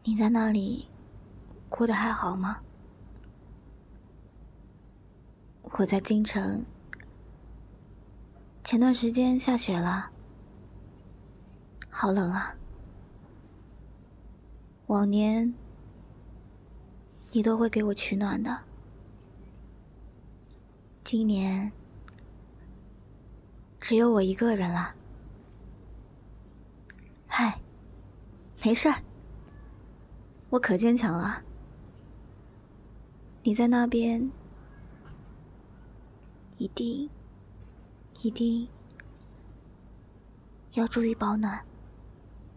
你在那里过得还好吗？我在京城，前段时间下雪了，好冷啊。往年你都会给我取暖的，今年只有我一个人了。嗨，没事儿，我可坚强了。你在那边一定要注意保暖。